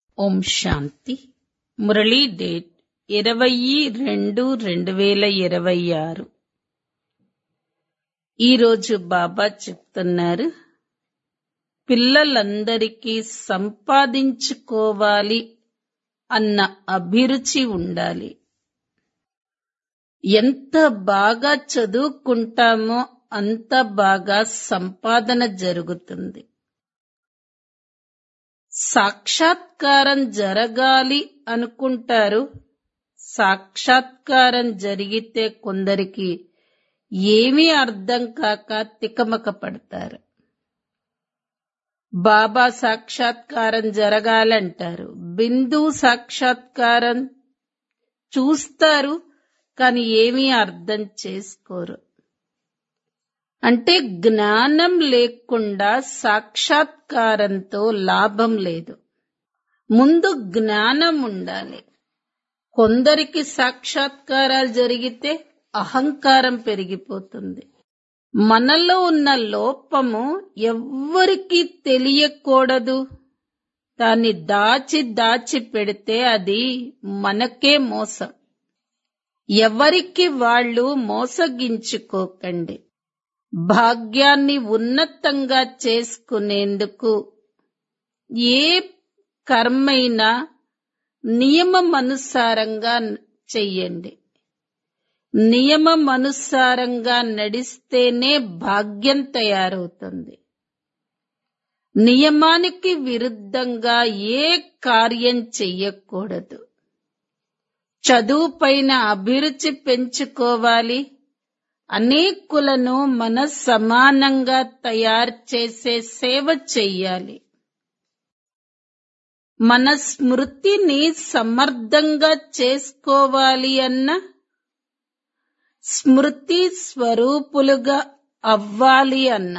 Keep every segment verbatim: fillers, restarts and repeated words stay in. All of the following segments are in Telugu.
ఓం శాంతి. మురళీ డేట్ ఇరవై రెండు రెండు వేల ఇరవై ఆరు. ఈరోజు బాబా చెప్తున్నారు, పిల్లలందరికీ సంపాదించుకోవాలి అన్న అభిరుచి ఉండాలి. ఎంత బాగా చదువుకుంటామో అంత బాగా సంపాదన జరుగుతుంది. సాక్షాత్కారం జరగాలి అనుకుంటారు. సాక్షాత్కారం జరిగితే కొందరికి ఏమీ అర్థం కాక తికమక పడతారు. బాబా సాక్షాత్కారం జరగాలంటారు. బిందు సాక్షాత్కారం చూస్తారు, కానీ ఏమీ అర్థం చేసుకోరు. అంటే జ్ఞానం లేకుండా సాక్షాత్కారంతో లాభం లేదు. ముందు జ్ఞానం ఉండాలి. కొందరికి సాక్షాత్కారాలు జరిగితే అహంకారం పెరిగిపోతుంది. మనలో ఉన్న లోపము ఎవ్వరికీ తెలియకూడదు. దాన్ని దాచి దాచి పెడితే అది మనకే మోసం. ఎవరికి వాళ్ళు మోసగించుకోకండి. భాగ్యాన్ని ఉన్నతంగా చేసుకునేందుకు ఏ కర్మైనా నియమమనుసారంగా చెయ్యండి. నియమమనుసారంగా నడిస్తేనే భాగ్యం తయారవుతుంది. నియమానికి విరుద్ధంగా ఏ కార్యం చెయ్యకూడదు. చదువుపైన అభిరుచి పెంచుకోవాలి. అనేకులను మన సమానంగా తయారు చేసే సేవ చెయ్యాలి. మన స్మృతిని సమర్థంగా చేసుకోవాలి అన్న స్మృతి స్వరూపులుగా అవ్వాలి అన్న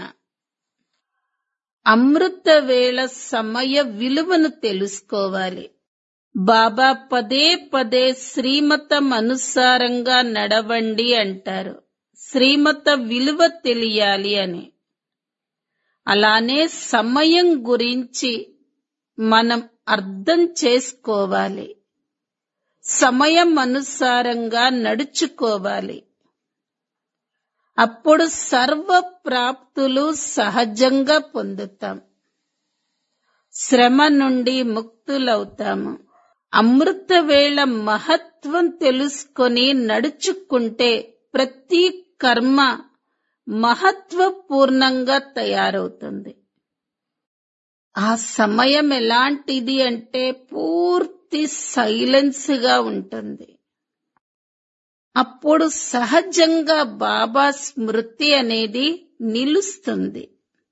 అమృత వేళ సమయ విలువను తెలుసుకోవాలి. బాబా పదే పదే శ్రీమతం అనుసారంగా నడవండి అంటారు. శ్రీమత విలువ తెలియాలి అని. అలానే సమయం గురించి మనం అర్థం చేసుకోవాలి. సమయం అనుసారంగా నడుచుకోవాలి. అప్పుడు సర్వ ప్రాప్తులు సహజంగా పొందుతాం. శ్రమ నుండి ముక్తులవుతాము. అమృతవేళ మహత్వం తెలుసుకొని నడుచుకుంటే ప్రతి కర్మ మహత్వపూర్ణంగా తయారవుతుంది. ఆ సమయం ఎలాంటిది అంటే పూర్తి సైలెన్స్ గా ఉంటుంది. అప్పుడు సహజంగా బాబా స్మృతి అనేది నిలుస్తుంది.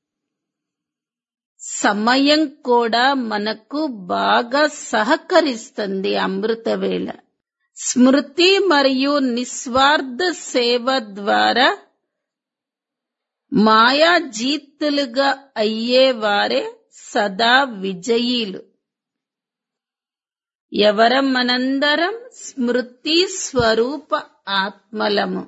సమయం కూడా మనకు బాగా సహకరిస్తుంది. అమృతవేళ స్మృతి మరియు నిస్వార్థ సేవ ద్వారా మాయాజీతులుగా అయ్యేవారే సదా విజయీలు. ఎవరం మనందరం స్మృతి స్వరూప ఆత్మలము.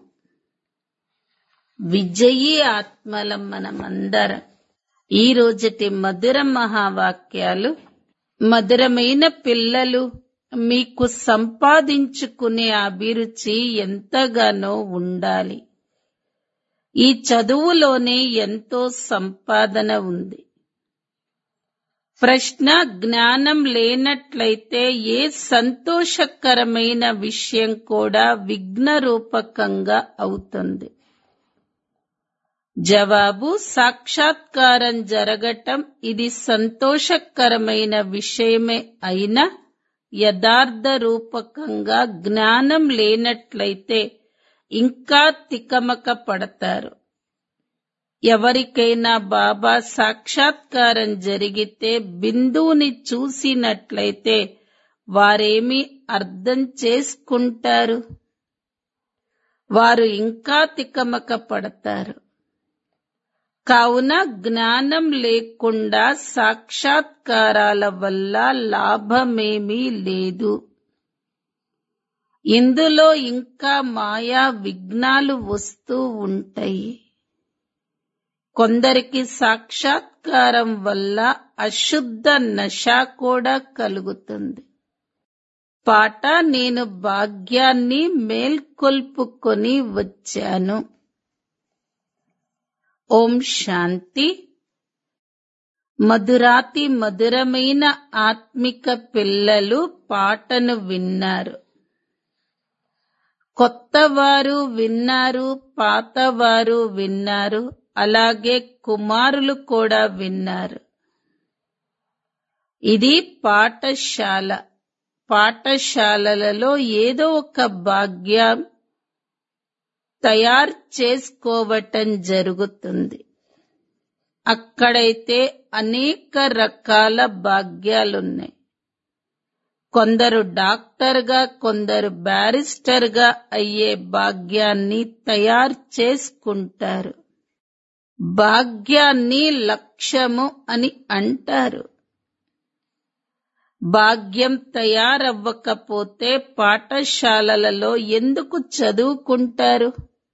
విజయీ ఆత్మలం మనమందరం. ఈ రోజటి మధుర మహావాక్యాలు. మధురమైన పిల్లలు, మీకు సంపాదించుకునే అభిరుచి ఎంతగానో ఉండాలి. ఈ చదువులోనే ఎంతో సంపాదన ఉంది. ప్రశ్న: జ్ఞానం లేనట్లయితే ఏ సంతోషకరమైన విషయం కూడా విఘ్నరూపకంగా అవుతుంది? జవాబు: సాక్షాత్కారం జరగటం ఇది సంతోషకరమైన విషయమే అయినా యథార్థ రూపకంగా జ్ఞానం లేనట్లయితే ఇంకా తికమక పడతారు. ఎవరికైనా బాబా సాక్షాత్కారం జరిగితే బిందువుని చూసినట్లయితే వారేమి అర్థం చేసుకుంటారు? వారు ఇంకా తికమక పడతారు. కావున జ్ఞానం లేకుండా సాక్షాత్కారాల వల్ల లాభమేమీ లేదు. ఇందులో ఇంకా మాయా విఘ్నాలు వస్తూ ఉంటాయి. కొందరికి సాక్షాత్కారం వల్ల అశుద్ధ నశ కూడా కలుగుతుంది. పాట: నేను భాగ్యాన్ని మేల్కొల్పుకొని వచ్చాను. ఓం శాంతి. మధురాతి మధురమైన ఆత్మిక పిల్లలు పాటను విన్నారు. కొత్తవారు విన్నారు, పాతవారు విన్నారు, అలాగే కుమారులు కూడా విన్నారు. ఇది పాఠశాల. పాఠశాలలలో ఏదో ఒక భాగ్యం తయారు చేసుకోవటం జరుగుతుంది. అక్కడైతే అనేక రకాల భాగ్యాలున్నాయి. కొందరు డాక్టర్గా, కొందరు బ్యారిస్టర్గా అయ్యే భాగ్యాన్ని తయారు చేసుకుంటారు. భాగ్యాన్ని లక్ష్యము అని అంటారు. భాగ్యం తయారవ్వకపోతే పాఠశాలలలో ఎందుకు చదువుకుంటారు?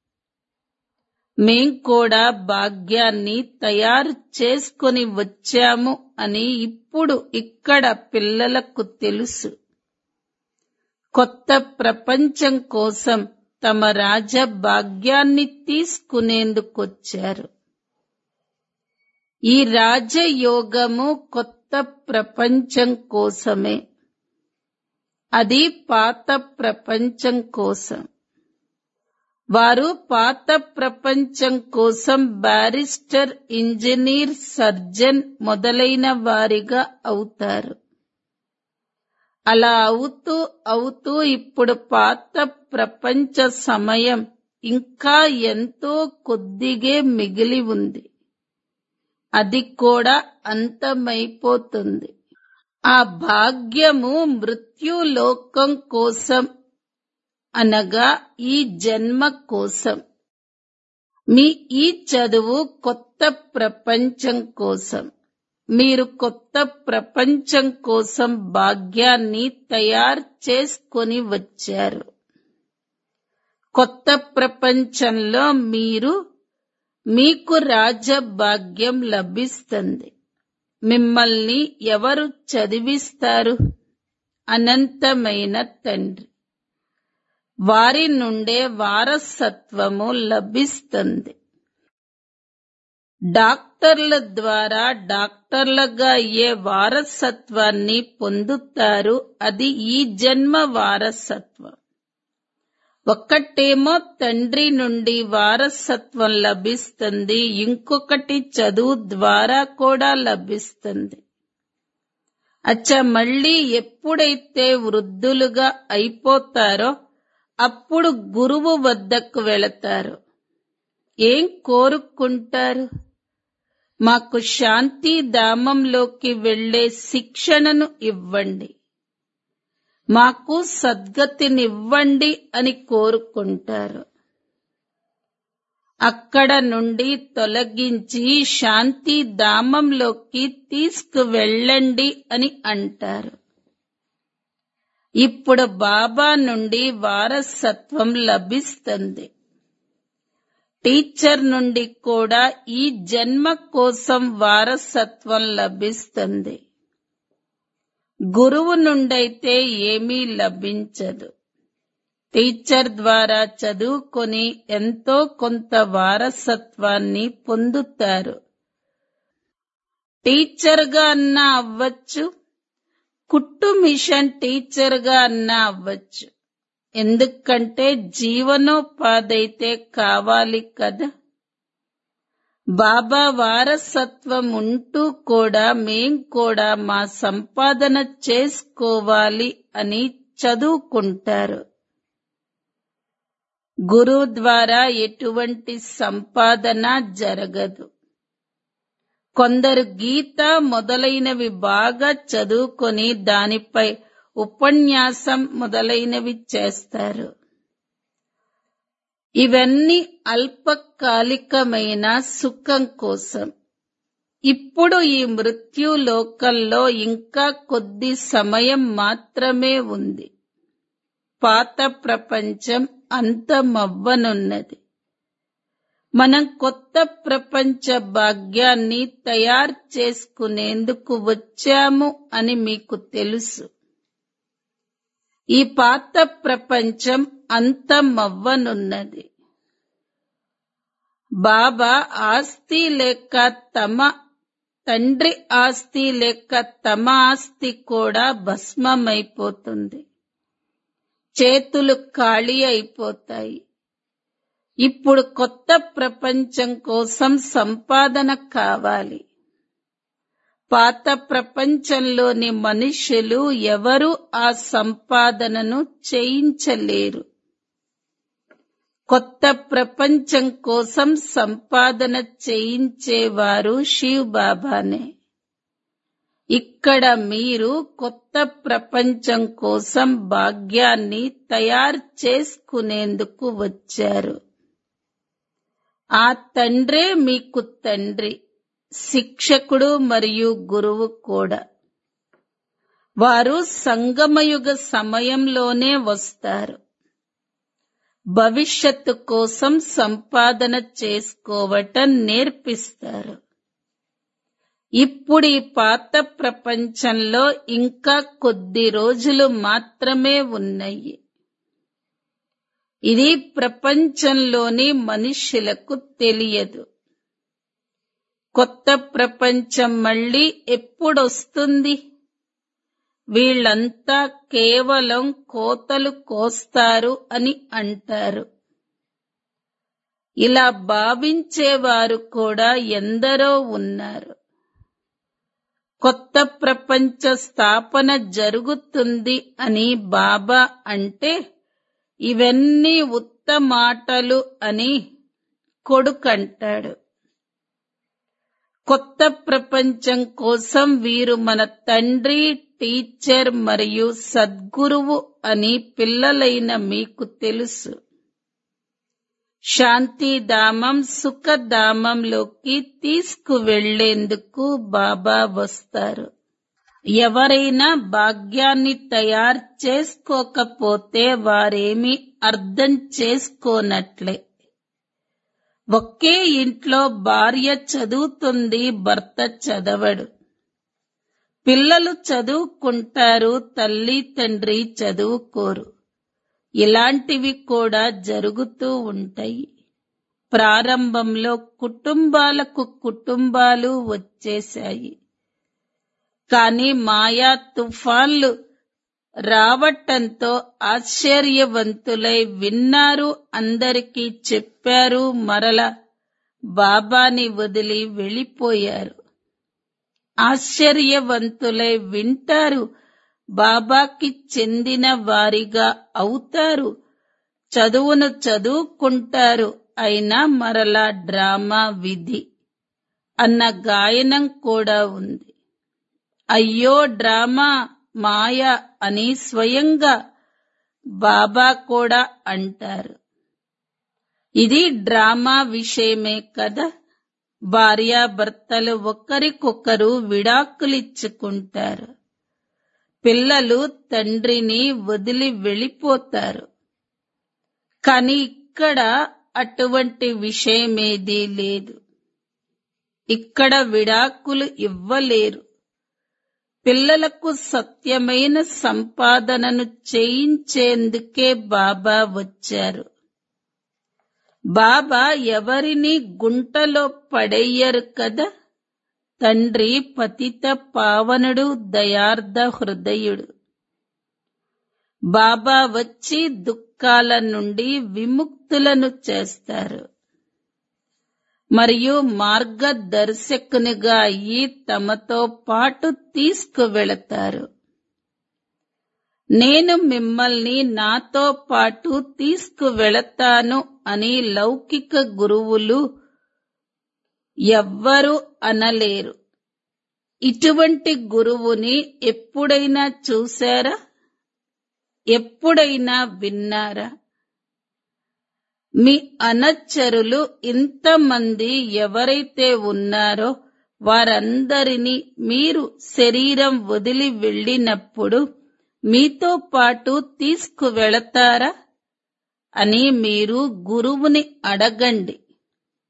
మేం కూడా భాగ్యాన్ని తయారు చేసుకొని వచ్చాము అని ఇప్పుడు ఇక్కడ పిల్లలకు తెలుసు. కొత్త ప్రపంచం కోసం తమ రాజ భాగ్యాన్ని తీసుకునేందుకొచ్చారు. ఈ రాజయోగము కొత్త ప్రపంచం కోసమే. అది పాత ప్రపంచం కోసం. వారు పాత ప్రపంచం కోసం బ్యారిస్టర్, ఇంజనీర్, సర్జన్ మొదలైన వారిగా అవుతారు. అలా అవుతూ అవుతూ ఇప్పుడు పాత ప్రపంచ సమయం ఇంకా ఎంతో కొద్దిగే మిగిలి ఉంది. అది కూడా అంతమైపోతుంది. ఆ భాగ్యము మృత్యులోకం కోసం, అనగా ఈ జన్మ కోసం. మీ ఈ చదువు కొత్త ప్రపంచం కోసం. మీరు కొత్త ప్రపంచం కోసం భాగ్యాన్ని తయారు చేసుకొని వచ్చారు. కొత్త ప్రపంచంలో మీరు మీకు రాజభాగ్యం లభిస్తుంది. మిమ్మల్ని ఎవరు చదివిస్తారు? అనంతమైన తండ్రి. వారి నుండే వారసత్వము లభిస్తుంది. డాక్టర్ల ద్వారా డాక్టర్లుగా అయ్యే వారసత్వాన్ని పొందుతారు. అది ఈ జన్మ వారసత్వం. ఒక్కటేమో తండ్రి నుండి వారసత్వం లభిస్తుంది, ఇంకొకటి చదువు ద్వారా కూడా లభిస్తుంది. అచ్చా, మళ్ళీ ఎప్పుడైతే వృద్ధులుగా అయిపోతారో అప్పుడు గురువు వద్దకు వెళతారు. ఏం కోరుకుంటారు? మాకు శాంతి ధామంలోకి వెళ్లే శిక్షణను ఇవ్వండి, మాకు సద్గతినివ్వండి అని కోరుకుంటారు. అక్కడ నుండి తొలగించి శాంతి ధామంలోకి తీసుకువెళ్ళండి అని అంటారు. ఇప్పుడు బాబా నుండి వారసత్వం లభిస్తుంది. టీచర్ నుండి కూడా ఈ జన్మ కోసం వారసత్వం లభిస్తుంది. గురువు నుండైతే ఏమీ లభించదు. టీచర్ ద్వారా చదువుకొని ఎంతో కొంత వారసత్వాన్ని పొందుతారు. టీచర్గా అన్నా అవ్వచ్చు, కుట్టు మిషన్ టీచర్గా అన్నా అవ్వచ్చు. ఎందుకంటే జీవనోపాధైతే కావాలి కదా. బాబా వారసత్వం ఉంటూ కూడా మేం కూడా మా సంపాదన చేసుకోవాలి అని చదువుకుంటారు. గురువు ద్వారా ఎటువంటి సంపాదన జరగదు. కొందరు గీత మొదలైనవి బాగా చదువుకొని దానిపై ఉపన్యాసం మొదలైనవి చేస్తారు. ఇవన్నీ అల్పకాలికమైన సుఖం కోసం. ఇప్పుడు ఈ మృత్యులోకంలో ఇంకా కొద్ది సమయం మాత్రమే ఉంది. పాత ప్రపంచం అంతమవ్వనున్నది. మనం కొత్త ప్రపంచ భాగ్యాన్ని తయారు చేసుకునేందుకు వచ్చాము అని మీకు తెలుసు. ఈ పాత ప్రపంచం అంతమవ్వనున్నది. బాబా ఆస్తి లేక తమ తండ్రి ఆస్తి లేక తమ ఆస్తి కూడా భస్మమైపోతుంది. చేతులు ఖాళీ అయిపోతాయి. ఇప్పుడు కొత్త ప్రపంచం కోసం సంపాదన కావాలి. పాత ప్రపంచంలోని మనుషులు ఎవరు ఆ సంపాదనను చేయించలేరు. కొత్త ప్రపంచం కోసం సంపాదన చేయించేవారు శివ్ బాబానే. ఇక్కడ మీరు కొత్త ప్రపంచం కోసం భాగ్యాన్ని తయారు చేసుకునేందుకు వచ్చారు. ఆ తండ్రే మీకు తండ్రి, శిక్షకుడు మరియు గురువు కూడా. వారు సంగమయుగ సమయంలోనే వస్తారు. భవిష్యత్తు కోసం సంపాదన చేసుకోవటం నేర్పిస్తారు. ఇప్పుడు ఈ పాత ప్రపంచంలో ఇంకా కొద్ది రోజులు మాత్రమే ఉన్నాయి. ఇది ప్రపంచంలోని మనుష్యులకు తెలియదు. కొత్త ప్రపంచం మళ్ళీ ఎప్పుడొస్తుంది? వీళ్ళంతా కేవలం కోతలు కోస్తారు అని అంటారు. ఇలా భావించేవారు కూడా ఎందరో ఉన్నారు. కొత్త ప్రపంచ స్థాపన జరుగుతుంది అని బాబా అంటే ఇవన్నీ ఉత్త మాటలు అని కొడుకంటాడు. కొత్త ప్రపంచం కోసం వీరు మన తండ్రి, టీచర్ మరియు సద్గురువు అని పిల్లలైన మీకు తెలుసు. శాంతిధామం, సుఖధామంలోకి తీసుకువెళ్లేందుకు బాబా వస్తారు. ఎవరైనా భాగ్యాన్ని తయారు చేసుకోకపోతే వారేమీ అర్థం చేసుకోనట్లే. ఒకే ఇంట్లో భార్య చదువుతుంది, భర్త చదవడు. పిల్లలు చదువుకుంటారు, తల్లి తండ్రి చదువుకోరు. ఇలాంటివి కూడా జరుగుతూ ఉంటాయి. ప్రారంభంలో కుటుంబాలకు కుటుంబాలు వచ్చేశాయి. కానీ మాయా తుఫాన్లు రావటంతో ఆశ్చర్యవంతులై విన్నారు, అందరికీ చెప్పారు, మరల బాబాని వదిలి వెళ్ళిపోయారు. ఆశ్చర్యవంతులై వింటారు, బాబాకి చెందిన వారిగా అవుతారు, చదువును చదువుకుంటారు, అయినా మరలా డ్రామా విధి అన్న గాయనం కూడా ఉంది. అయ్యో డ్రామా, మాయ అని స్వయంగా బాబా కూడా అంటారు. ఇది డ్రామా విషయమే కదా. భార్యాభర్తలు ఒకరికొకరు విడాకులిచ్చుకుంటారు. పిల్లలు తండ్రిని వదిలి వెళ్ళిపోతారు. కానీ ఇక్కడ అటువంటి విషయమేదీ లేదు. ఇక్కడ విడాకులు ఇవ్వలేరు. పిల్లలకు సత్యమైన సంపాదనను చేయించేందుకే బాబా వచ్చారు. బాబా ఎవరిని గుంటలో పడేయరు కదా. తండ్రి పతిత పావనుడు, దయార్ధ హృదయుడు. బాబా వచ్చి దుఃఖాల నుండి విముక్తులను చేస్తారు మరియు మార్గదర్శకునిగా అయ్యి తమతో పాటు తీసుకువెళతారు. నేను మిమ్మల్ని నాతో పాటు తీసుకువెళతాను అని లౌకిక గురువులు ఎవ్వరూ అనలేరు. ఇటువంటి గురువుని ఎప్పుడైనా చూశారా? ఎప్పుడైనా విన్నారా? మీ అనచరులు ఇంతమంది ఎవరైతే ఉన్నారో వారందరినీ మీరు శరీరం వదిలి వెళ్ళినప్పుడు మీతో పాటు తీసుకువెళతారా అని మీరు గురువుని అడగండి.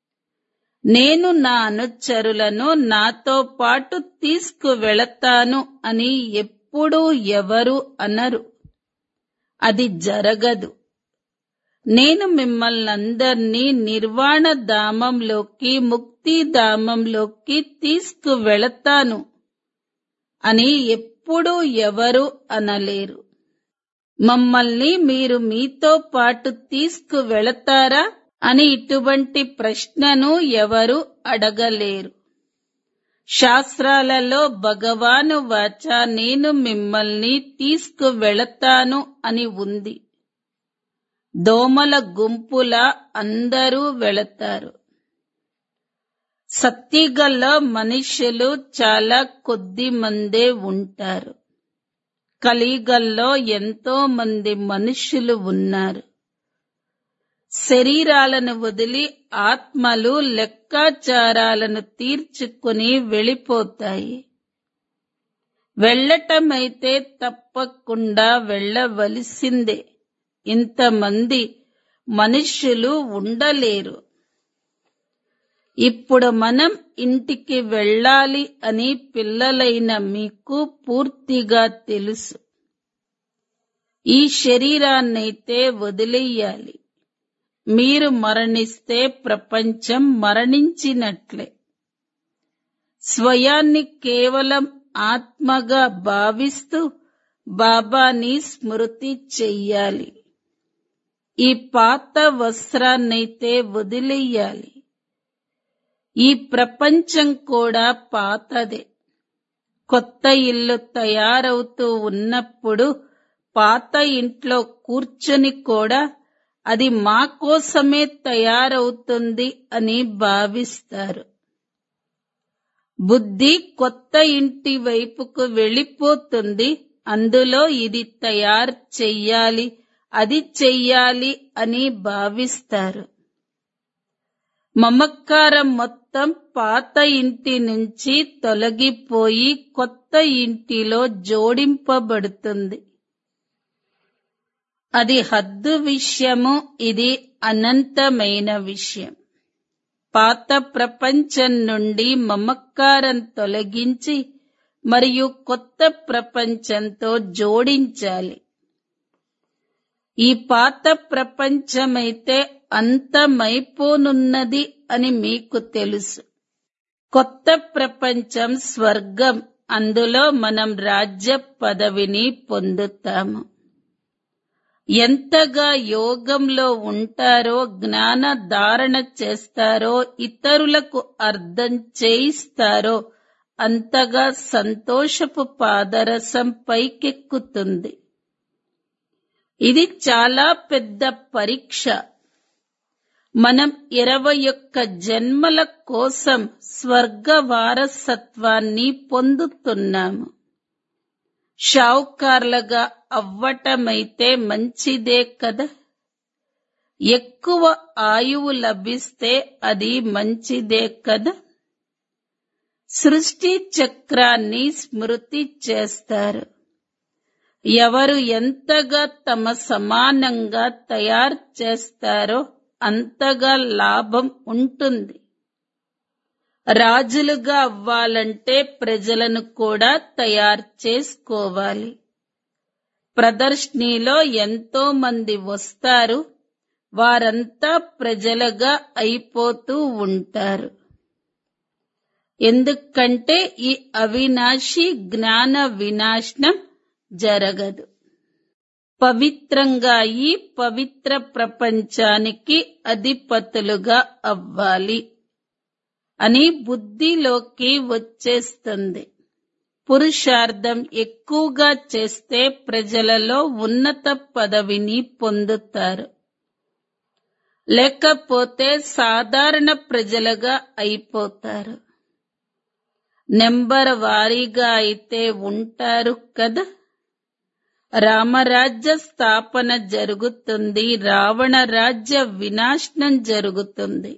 నేను నా అనుచరులను నాతో పాటు తీసుకువెళతాను అని ఎప్పుడూ ఎవరు అనరు. అది జరగదు. నేను మిమ్మల్నందర్నీ నిర్వాణ ధామంలోకి, ముక్తిధామంలోకి తీసుకువెళతాను అని ఎప్పుడూ ఎవరు అనలేరు. మమ్మల్ని మీరు మీతో పాటు తీసుకువెళతారా అని ఇటువంటి ప్రశ్నను ఎవరు అడగలేరు. శాస్త్రాలలో భగవాను వాచ నేను మిమ్మల్ని తీసుకువెళతాను అని ఉంది. దోమల గుంపులా అందరూ వెళతారు. సత్యుగంలో మనుష్యులు చాలా కొద్ది మందే ఉంటారు. కలియుగంలో ఎంతో మంది మనుష్యులు ఉన్నారు. శరీరాలను వదిలి ఆత్మలు లెక్కాచారాలను తీర్చుకుని వెళ్ళిపోతాయి. వెళ్ళటమైతే తప్పకుండా వెళ్ళవలసిందే. ఇంతమంది మనుష్యులు ఉండలేరు. ఇప్పుడు మనం ఇంటికి వెళ్ళాలి అని పిల్లలైన మీకు పూర్తిగా తెలుసు. ఈ శరీరాన్నైతే వదిలేయాలి. మీరు మరణిస్తే ప్రపంచం మరణించినట్లే. స్వయాన్ని కేవలం ఆత్మగా భావిస్తూ బాబాని స్మృతి చెయ్యాలి. ఈ పాత వస్త్రాన్నైతే వదిలేయాలి. ఈ ప్రపంచం కూడా పాతదే. కొత్త ఇల్లు తయారవుతూ ఉన్నప్పుడు పాత ఇంట్లో కూర్చొని కూడా అది మా కోసమే తయారవుతుంది అని భావిస్తారు. బుద్ధి కొత్త ఇంటి వైపుకు వెళ్ళిపోతుంది. అందులో ఇది తయారు చెయ్యాలి, అది చెయ్యాలి అని భావిస్తారు. మమకారం మొత్తం పాత ఇంటి నుంచి తొలగిపోయి కొత్త ఇంటిలో జోడింపబడుతుంది. అది హద్దు విషయము, ఇది అనంతమైన విషయం. పాత ప్రపంచం నుండి మమకారం తొలగించి మరియు కొత్త ప్రపంచంతో జోడించాలి. ఈ పాత ప్రపంచమైతే అంతమైపోనున్నది అని మీకు తెలుసు. కొత్త ప్రపంచం స్వర్గం. అందులో మనం రాజ్య పదవిని పొందుతాము. ఎంతగా యోగంలో ఉంటారో, జ్ఞాన ధారణ చేస్తారో, ఇతరులకు అర్థం చేయిస్తారో అంతగా సంతోషపు పాదరసం పైకెక్కుతుంది. ఇది చాలా పెద్ద పరీక్ష. మనం ఇరవై ఒక్క జన్మల కోసం స్వర్గ వారసత్వాన్ని పొందుతున్నాము. షావుకార్లుగా అవ్వటమైతే మంచిదే కదా. ఎక్కువ ఆయువు లభిస్తే అది మంచిదే కదా. సృష్టి చక్రాన్ని స్మృతి చేస్తారు. ఎవరు ఎంతగా తమ సమానంగా తయారు చేస్తారో అంతగా లాభం ఉంటుంది. రాజులుగా అవ్వాలంటే ప్రజలను కూడా తయారు చేసుకోవాలి. ప్రదర్శనలో ఎంతో మంది వస్తారు. వారంతా ప్రజలుగా అయిపోతూ ఉంటారు. ఎందుకంటే ఈ అవినాశి జ్ఞాన వినాశనం జరగదు. పవిత్రంగా ఈ పవిత్ర ప్రపంచానికి అధిపతులుగా అవ్వాలి అని బుద్ధిలోకి వచ్చేస్తుంది. పురుషార్థం ఎక్కువగా చేస్తే ప్రజలలో ఉన్నత పదవిని పొందుతారు. లేకపోతే సాధారణ ప్రజలుగా అయిపోతారు. నెంబర్ వారీగా అయితే ఉంటారు కదా. రామరాజ్య స్థాపన జరుగుతుంది. రావణ రాజ్య వినాశనం జరుగుతుంది.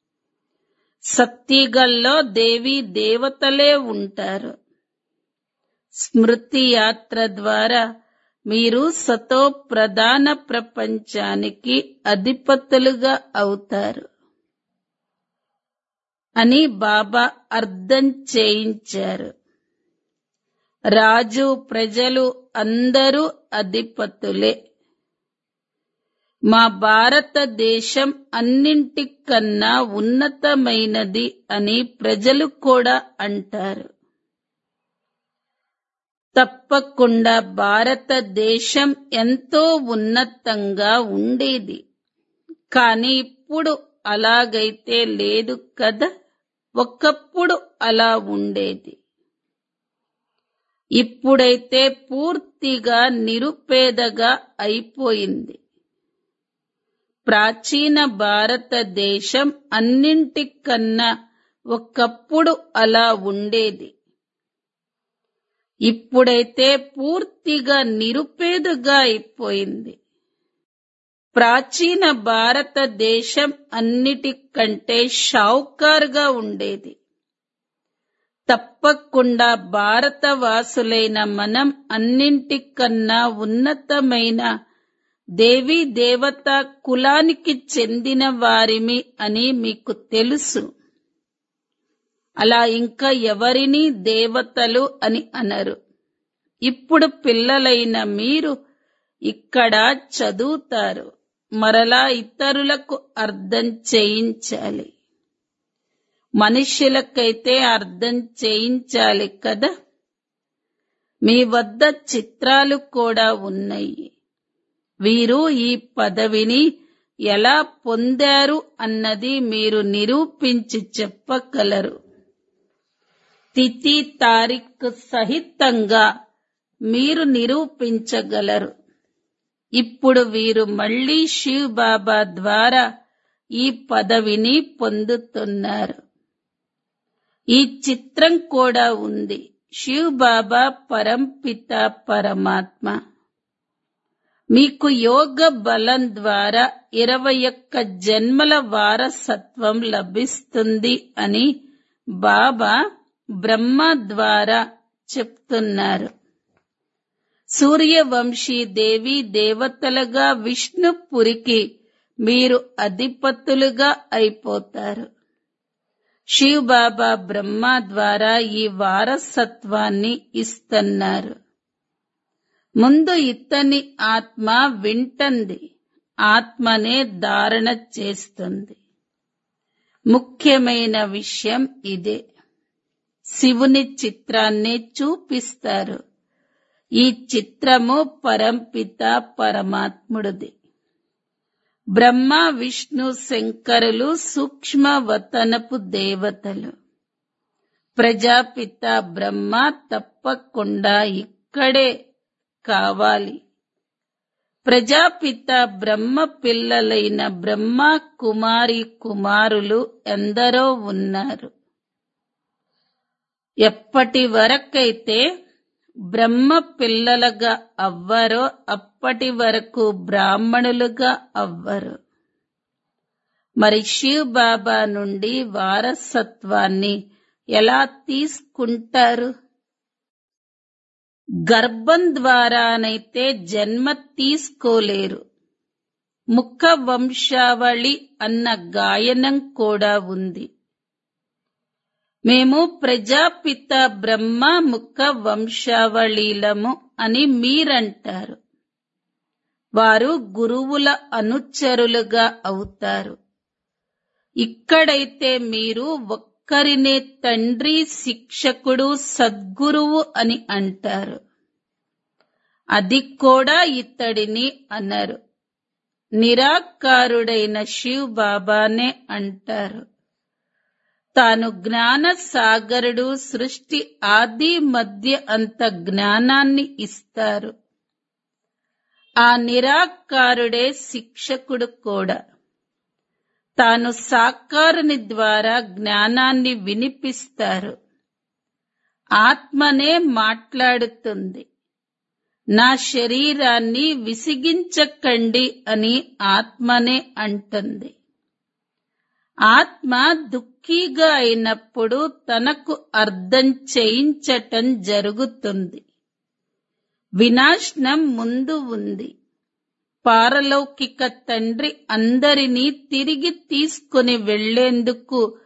సత్యుగంలో దేవీ దేవతలే ఉంటారు. స్మృతి యాత్ర ద్వారా మీరు సతో ప్రధాన ప్రపంచానికి అధిపతులుగా అవుతారు. అని బాబా అర్థం చేయించారు. రాజు ప్రజలు అందరూ అధిపతులే. మా భారతదేశం అన్నింటికన్నా ఉన్నతమైనది అని ప్రజలు కూడా అంటారు. తప్పకుండా భారతదేశం ఎంతో ఉన్నతంగా ఉండేది. కానీ ఇప్పుడు అలాగైతే లేదు కదా. ఒకప్పుడు అలా ఉండేది. ఇప్పుడైతే పూర్తిగా నిరుపేదగా అయిపోయింది. ప్రాచీన భారతదేశం అన్నింటికన్నా ఒకప్పుడు అలా ఉండేది. ఇప్పుడైతే పూర్తిగా నిరుపేదగా అయిపోయింది. ప్రాచీన భారతదేశం అన్నిటికంటే షావుకారుగా ఉండేది. తప్పకుండా భారతవాసులైన మనం అన్నింటికన్నా ఉన్నతమైన దేవీ దేవతా కులానికి చెందిన వారిమి అని మీకు తెలుసు. అలా ఇంకా ఎవరిని దేవతలు అని అనరు. ఇప్పుడు పిల్లలైన మీరు ఇక్కడ చదువుతారు. మరలా ఇతరులకు అర్థం చేయించాలి. మనుష్యులకైతే అర్థం చేయించాలి కదా. మీ వద్ద చిత్రాలు కూడా ఉన్నాయి. వీరు ఈ పదవిని ఎలా పొందారు అన్నది మీరు నిరూపించి చెప్పగలరు. తిథి తారీఖు సహితంగా మీరు నిరూపించగలరు. ఇప్పుడు వీరు మళ్లీ శివ్ బాబా ద్వారా ఈ పదవిని పొందుతున్నారు. ఈ చిత్రం కూడా ఉంది. శివ్ బాబా పరంపిత పరమాత్మ. మీకు యోగ బలం ద్వారా ఇరవై ఒక్క జన్మల వారసత్వం లభిస్తుంది అని బాబా బ్రహ్మ ద్వారా చెప్తున్నారు. సూర్యవంశీ దేవి దేవతలుగా విష్ణుపురికి మీరు అధిపతులుగా అయిపోతారు. శివ్ బాబా బ్రహ్మ ద్వారా ఈ వారసత్వాన్ని ఇస్తున్నారు. ముందు ఇతని ఆత్మ వింటుంది, ఆత్మనే ధారణ చేస్తుంది. ముఖ్యమైన విషయం ఇదే. శివుని చిత్రాన్ని చూపిస్తారు. ఈ చిత్రము పరంపిత పరమాత్ముడిది. బ్రహ్మ విష్ణు శంకరులు సూక్ష్మ వతనపు దేవతలు. ప్రజాపిత బ్రహ్మ తప్పకుండా ఇక్కడే కావాలి. ప్రజాపిత బ్రహ్మ పిల్లలైన బ్రహ్మ కుమారి కుమారులు ఎందరో ఉన్నారు. ఎప్పటి వరకైతే బ్రహ్మ పిల్లలుగా అవ్వరో అప్పటి వరకు బ్రాహ్మణులుగా అవ్వరు. మరి శివ్ బాబా నుండి వారసత్వాన్ని ఎలా తీసుకుంటారు? గర్భం ద్వారానైతే జన్మ తీసుకోలేరు. ముఖ వంశావళి అన్న గాయనం కూడా ఉంది. మేము ప్రజాపిత బ్రహ్మ ముఖ వంశావళీలము అని మీరంటారు. వారు గురువుల అనుచరులుగా అవుతారు. ఇక్కడైతే మీరు ఒక్కరినే తండ్రి, శిక్షకుడు, సద్గురువు అని అంటారు. అది కూడా ఇతడిని అనరు. నిరాకారుడైన శివ్ బాబానే అంటారు. తాను జ్ఞాన సాగరుడు, సృష్టి ఆది మధ్య అంత జ్ఞానాన్ని ఇస్తారు. ఆ నిరాకారుడే శిక్షకుడు కూడా. తాను సాకారుని ద్వారా జ్ఞానాన్ని వినిపిస్తారు. ఆత్మనే మాట్లాడుతుంది. నా శరీరాన్ని విసిగించకండి అని ఆత్మనే అంటుంది. ఆత్మ దుఃఖీగా అయినప్పుడు తనకు అర్థం చేయించటం జరుగుతుంది. వినాశనం ముందు ఉంది. పారలౌకిక తండ్రి అందరినీ తిరిగి తీసుకుని వెళ్లేందుకు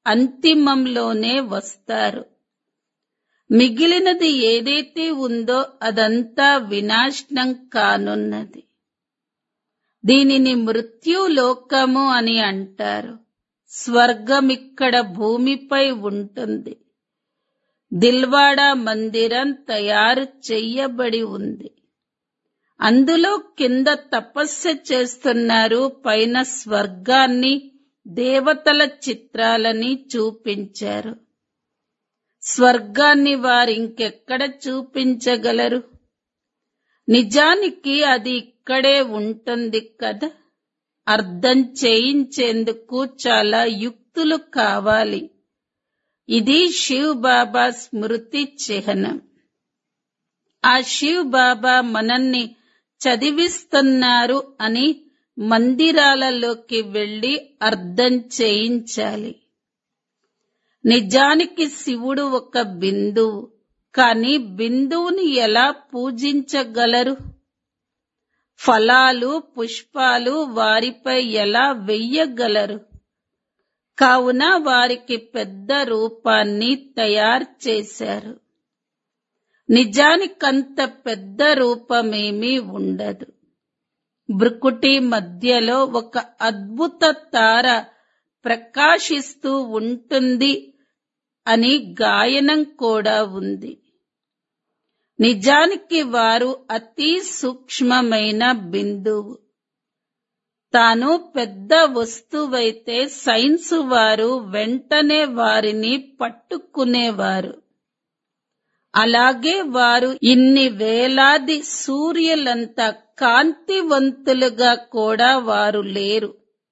అంతిమంలోనే వస్తారు. మిగిలినది ఏదైతే ఉందో అదంతా వినాశనం కానున్నది. దీనిని మృత్యులోకము అని అంటారు. స్వర్గం ఇక్కడ భూమిపై ఉంటుంది. దిల్వాడా మందిరం తయారు చెయ్యబడి ఉంది. అందులో కింద తపస్సు చేస్తున్నారు. పైన స్వర్గాన్ని, దేవతల చిత్రాలని చూపించారు. స్వర్గాన్ని వారింకెక్కడ చూపించగలరు? నిజానికి అది ఇక్కడే ఉంటుంది కదా. అర్థం చేయించేందుకు చాలా యుక్తులు కావాలి. ఇది శివ్ బాబా స్మృతి చిహ్నం. ఆ శివ్ బాబా మనల్ని చదివిస్తున్నారు అని మందిరాలలోకి వెళ్లి అర్థం చేయించాలి. నిజానికి శివుడు ఒక బిందువు. కానీ బిందువుని ఎలా పూజించగలరు? ఫలాలు, పుష్పాలు వారిపై ఎలా వెయ్యగలరు? కావున వారికి పెద్ద రూపాన్ని తయారు చేశారు. నిజానికంత పెద్ద రూపమేమీ ఉండదు. భృకుటి మధ్యలో ఒక అద్భుత తార ప్రకాశిస్తూ ఉంటుంది అని గాయనం కూడా ఉంది. నిజానికి వారు అతి సూక్ష్మమైన బిందువు. తాను పెద్ద వస్తువైతే సైన్సు వారు వెంటనే వారిని పట్టుకునేవారు. అలాగే వారు ఇన్ని వేలాది సూర్యులంత కాంతివంతులుగా కూడా వారు లేరు.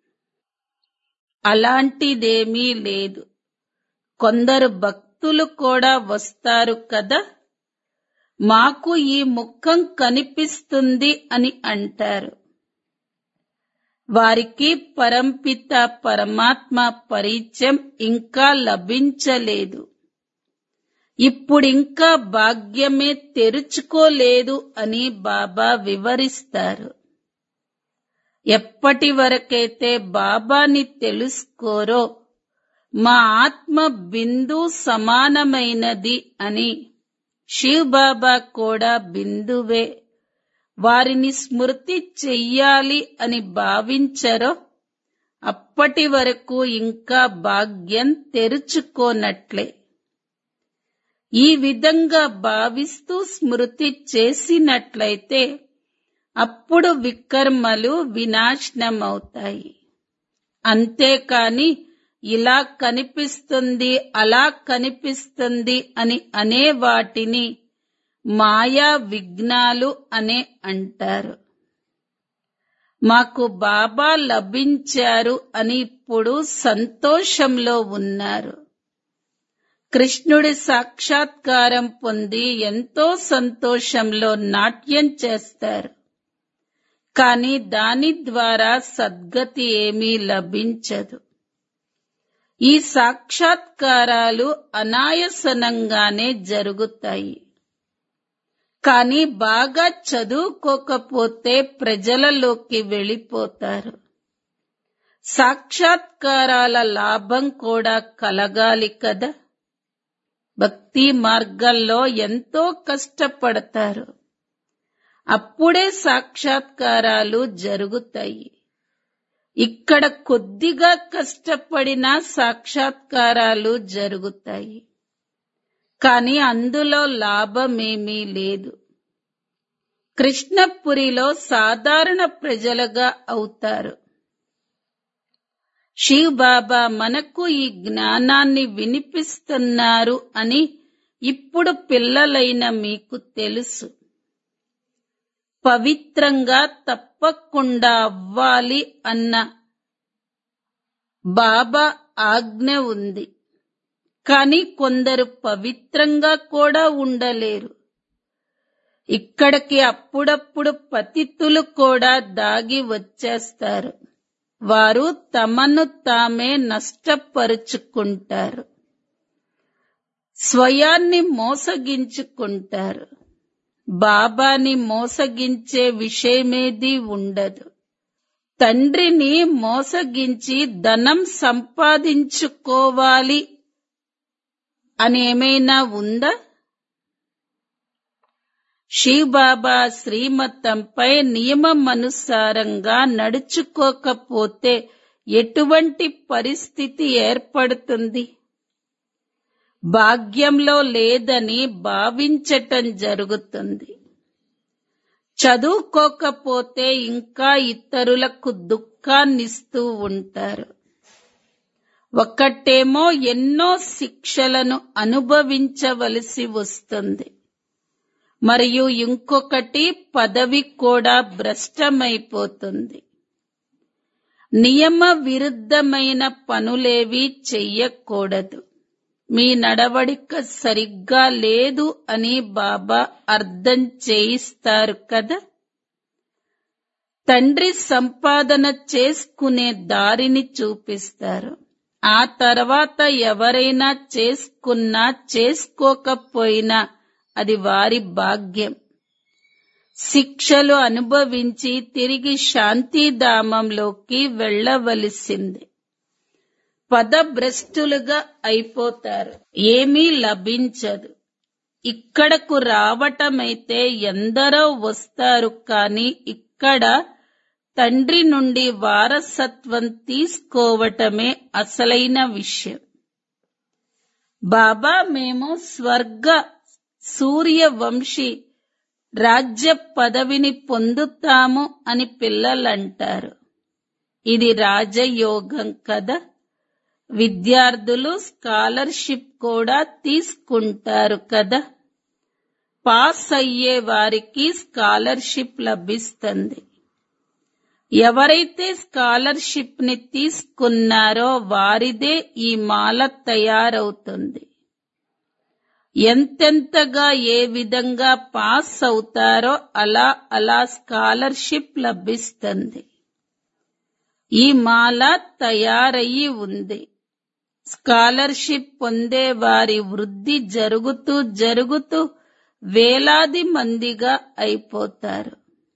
అలాంటిదేమీ లేదు. కొందరు భక్తులు కూడా వస్తారు కదా, మాకు ఈ ముఖం కనిపిస్తుంది అని అంటారు. వారికి పరంపిత పరమాత్మ పరిచయం ఇంకా లభించలేదు. ఇప్పుడింకా భాగ్యమే తెరుచుకోలేదు అని బాబా వివరిస్తారు. ఎప్పటి వరకైతే బాబాని తెలుసుకోరో మా ఆత్మ బిందు సమానమైనది అని, శివ్ బాబా కూడా బిందువే, వారిని స్మృతి చెయ్యాలి అని భావించరో అప్పటి వరకు ఇంకా భాగ్యం తెరుచుకోనట్లే. ఈ విధంగా భావిస్తూ స్మృతి చేసినట్లయితే అప్పుడు వికర్మలు వినాశనమవుతాయి. అంతేకాని ఇలా కనిపిస్తుంది, అలా కనిపిస్తుంది అని అనే వాటిని మాయా విఘ్నాలు అనే అంటారు. మాకు బాబా లభించారు అని ఇప్పుడు సంతోషంలో ఉన్నారు. కృష్ణుడి సాక్షాత్కారం పొంది ఎంతో సంతోషంలో నాట్యం చేస్తారు. కానీ దాని ద్వారా సద్గతి ఏమీ లభించదు. ఈ సాక్షాత్కారాలు అనాయాసనంగానే జరుగుతాయి. కానీ బాగా చదువుకోకపోతే ప్రజలలోకి వెళ్ళిపోతారు. సాక్షాత్కారాల లాభం కూడా కలగాలి కదా. భక్తి మార్గంలో ఎంతో కష్టపడతారు. అప్పుడే సాక్షాత్కారాలు జరుగుతాయి. ఇక్కడ కొద్దిగా కష్టపడినా సాక్షాత్కారాలు జరుగుతాయి. కానీ అందులో లాభమేమీ లేదు. కృష్ణపురిలో సాధారణ ప్రజలుగా అవుతారు. శివ్ బాబా మనకు ఈ జ్ఞానాన్ని వినిపిస్తున్నారు అని ఇప్పుడు పిల్లలైన మీకు తెలుసు. పవిత్రంగా తప్పకుండా అవ్వాలి అన్న బాబా ఆజ్ఞ ఉంది. కానీ కొందరు పవిత్రంగా కూడా ఉండలేరు. ఇక్కడికి అప్పుడప్పుడు పతితులు కూడా దాగి వచ్చేస్తారు. వారు తమను తామే నష్టపరుచుకుంటారు, స్వయాన్ని మోసగించుకుంటారు. బాబాని మోసగించే విషయమేదీ ఉండదు. తండ్రిని మోసగించి ధనం సంపాదించుకోవాలి అనేమైనా ఉందా? శివబాబా శ్రీమతంపై నియమమనుసారంగా నడుచుకోకపోతే ఎటువంటి పరిస్థితి ఏర్పడుతుంది? భాగ్యంలో లేదని భావించటం జరుగుతుంది. చదువుకోకపోతే ఇంకా ఇతరులకు దుఃఖాన్నిస్తూ ఉంటారు. ఒకటేమో ఎన్నో శిక్షలను అనుభవించవలసి వస్తుంది, మరియు ఇంకొకటి పదవి కూడా భ్రష్టమైపోతుంది. నియమ విరుద్ధమైన పనులేవి చెయ్యకూడదు. మీ నడవడిక సరిగ్గా లేదు అని బాబా అర్థం చేయిస్తారు కదా. తండ్రి సంపాదన చేసుకునే దారిని చూపిస్తారు. ఆ తర్వాత ఎవరైనా చేసుకున్నా చేసుకోకపోయినా అది వారి భాగ్యం. శిక్షలు అనుభవించి తిరిగి శాంతిధామంలోకి వెళ్ళవలసిందే. పదభ్రష్టులుగా అయిపోతారు. ఏమీ లభించదు. ఇక్కడకు రావటమైతే ఎందరో వస్తారు, కానీ ఇక్కడ తండ్రి నుండి వారసత్వం తీసుకోవటమే అసలైన విషయం. బాబా మేము స్వర్గ సూర్యవంశీ రాజ్య పదవిని పొందుతాము అని పిల్లలంటారు. ఇది రాజయోగం కదా. విద్యార్థులు స్కాలర్షిప్ కూడా తీసుకుంటారు కదా. పాస్ అయ్యే వారికి స్కాలర్షిప్ లభిస్తుంది. ఎవరైతే స్కాలర్షిప్ ని తీసుకున్నారో వారిదే ఈ మాల తయారవుతుంది. ఎంతెంతగా ఏ విధంగా పాస్ అవుతారో అలా అలా స్కాలర్షిప్ లభిస్తుంది. ఈ మాల తయారయ్యి ఉంది. స్కాలర్షిప్ పొందే వారి వృద్ధి జరుగుతూ జరుగుతూ వేలాది మందిగా అయిపోతారు.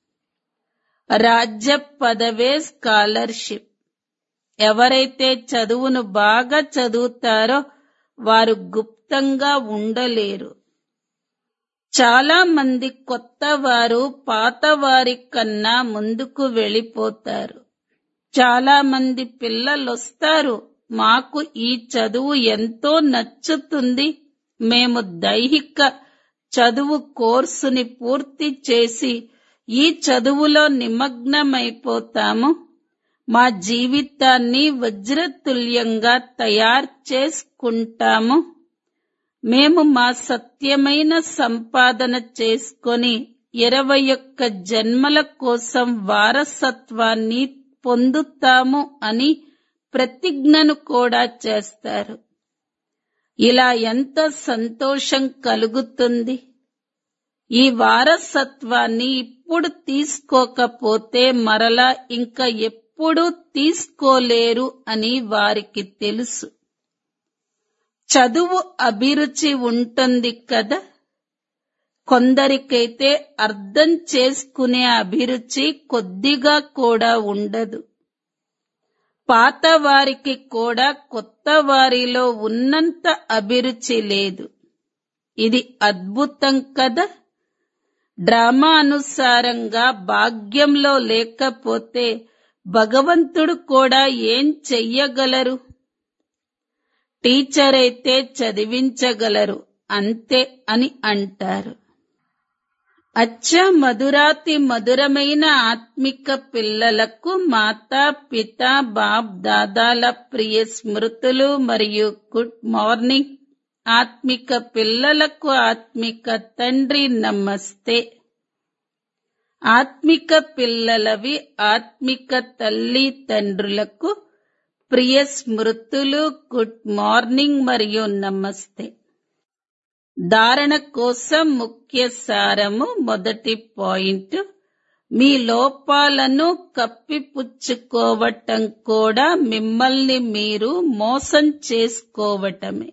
రాజ్య పదవే స్కాలర్షిప్. ఎవరైతే చదువును బాగా చదువుతారో వారు గుప్తంగా ఉండలేరు. చాలా మంది కొత్త వారు పాత వారి కన్నా ముందుకు వెళ్ళిపోతారు. చాలా మంది పిల్లలొస్తారు, మాకు ఈ చదువు ఎంతో నచ్చుతుంది, మేము దైహిక చదువు కోర్సుని పూర్తి చేసి ఈ చదువులో నిమగ్నమైపోతాము, మా జీవితాన్ని వజ్రతుల్యంగా తయారు చేసుకుంటాము, మేము మా సత్యమైన సంపాదన చేసుకొని ఇరవై ఒక్క జన్మల కోసం వారసత్వాన్ని పొందుతాము అని ప్రతిజ్ఞను కూడా చేస్తారు. ఇలా ఎంత సంతోషం కలుగుతుంది. ఈ వారసత్వాన్ని ఇప్పుడు తీసుకోకపోతే మరలా ఇంకా ఎప్పుడూ తీసుకోలేరు అని వారికి తెలుసు. చదువు అభిరుచి ఉంటుంది కదా. కొందరికైతే అర్థం చేసుకునే అభిరుచి కొద్దిగా కూడా ఉండదు. పాత వారికి కూడా కొత్త వారిలో ఉన్నంత అభిరుచి లేదు. ఇది అద్భుతం కదా. డ్రామా అనుసారంగా భాగ్యంలో లేకపోతే భగవంతుడు కూడా ఏం చెయ్యగలరు? టీచర్ అయితే చదివించగలరు అంతే అని అంటారు. అచ్చ మధురాతి మధురమైన ఆత్మిక పిల్లలకు మాతా పిత బాప్ దాదాల ప్రియ స్మృతులు మరియు గుడ్ మార్నింగ్. ఆత్మిక పిల్లలకు ఆత్మిక తండ్రి నమస్తే. ఆత్మిక పిల్లలవి ఆత్మిక తల్లి తండ్రులకు ప్రియ స్మృతులు, గుడ్ మార్నింగ్ మరియు నమస్తే. ధారణ కోసం ముఖ్య సారము. మొదటి పాయింట్, మీ లోపాలను కప్పిపుచ్చుకోవటం కూడా మిమ్మల్ని మీరు మోసం చేసుకోవటమే.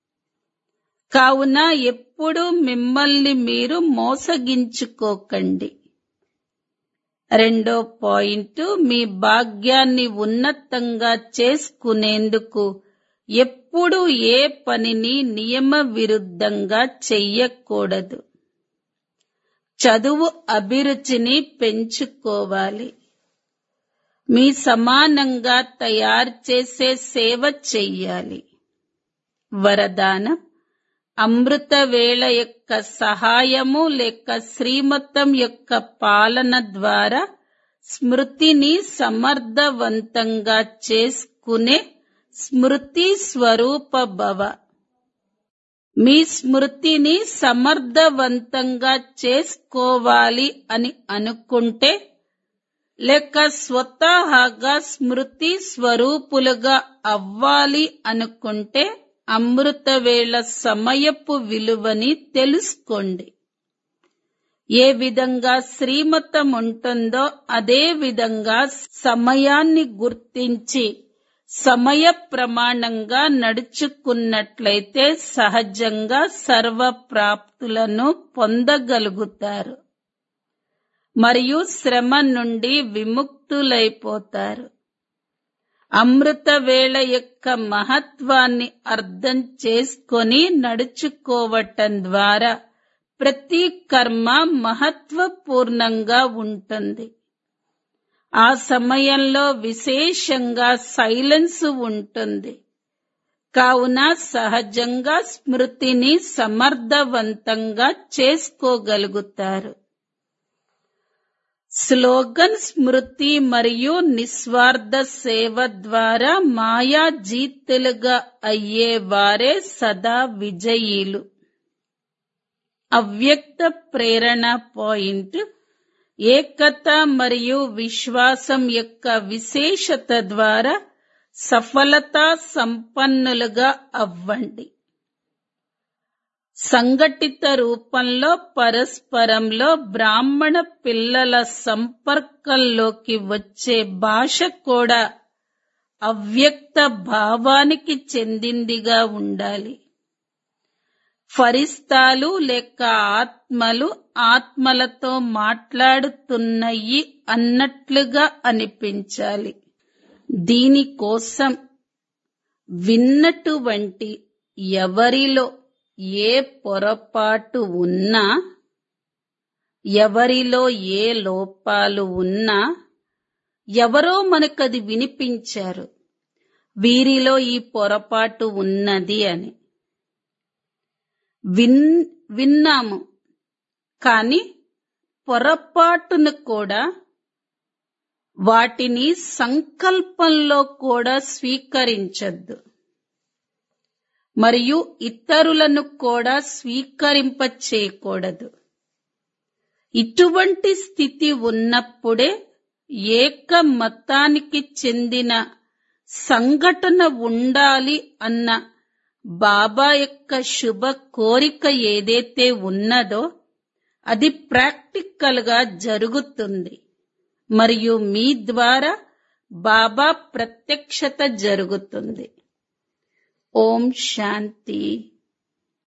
కావున ఎప్పుడూ మిమ్మల్ని మీరు మోసగించుకోకండి. రెండో పాయింట్, మీ భాగ్యాన్ని ఉన్నతంగా చేసుకునేందుకు ఎప్పుడూ ఏ పనిని నియమ విరుద్ధంగా చెయ్యకూడదు. చదువు అభిరుచిని పెంచుకోవాలి. మీ సమానంగా తయారు చేసే సేవ చెయ్యాలి. వరదానం: అమృత వేళ యొక్క సహాయము లేక శ్రీమతం యొక్క పాలన ద్వారా స్మృతిని సమర్థవంతంగా చేసుకునే స్మృతి స్వరూప భవ. మీ స్మృతిని సమర్థవంతంగా చేసుకోవాలి అని అనుకుంటే, లేక స్వతహాగా స్మృతి స్వరూపులుగా అవ్వాలి అనుకుంటే, అమృతవేళ సమయపు విలువని తెలుసుకోండి. ఏ విధంగా శ్రీమతం ఉంటుందో అదే విధంగా సమయాన్ని గుర్తించి సమయ ప్రమాణంగా నడుచుకున్నట్లయితే సహజంగా సర్వ ప్రాప్తులను పొందగలుగుతారు మరియు శ్రమ నుండి విముక్తులైపోతారు. అమృత వేళ యొక్క మహత్వాన్ని అర్థం చేసుకొని నడుచుకోవటం ద్వారా ప్రతి కర్మ మహత్వపూర్ణంగా ఉంటుంది. ఆ సమయంలో విశేషంగా సైలెన్స్ ఉంటుంది. కావున సహజంగా స్మృతిని సమర్థవంతంగా చేసుకోగలుగుతారు. స్లోగన్: స్మృతి మరియు నిస్వార్థ సేవ ద్వారా మాయా జీతులుగా అయ్యేవారే సదా విజయీలు. అవ్యక్త ప్రేరణ పాయింట్: ఏకత మరియు విశ్వాసం యొక్క విశేషత ద్వారా సఫలతా సంపన్నులుగా అవ్వండి. సంఘటిత రూపంలో పరస్పరంలో బ్రాహ్మణ పిల్లల సంపర్కంలోకి వచ్చే భాష కూడా అవ్యక్త భావానికి చెందిందిగా ఉండాలి. ఫరిస్తాలు లేక ఆత్మలు ఆత్మలతో మాట్లాడుతున్నాయి అన్నట్లుగా అనిపించాలి. దీనికోసం విన్నటువంటి ఎవరిలో ఏ పొరపాటు ఉన్నా, ఎవరిలో ఏ లోపాలు ఉన్నా, ఎవరో మనకది వినిపించారు, వీరిలో ఈ పొరపాటు ఉన్నది అని విన్ విన్నాము కాని పొరపాటును కూడా వాటిని సంకల్పంలో కూడా స్వీకరించద్దు మరియు ఇతరులను కూడా స్వీకరింప చేయకూడదు. ఇటువంటి స్థితి ఉన్నప్పుడే ఏక మతానికి చెందిన సంఘటన ఉండాలి అన్న బాబా యొక్క శుభ కోరిక ఏదైతే ఉన్నదో అది ప్రాక్టికల్ గా జరుగుతుంది మరియు మీ ద్వారా బాబా ప్రత్యక్షత జరుగుతుంది. ఓం శాంతి.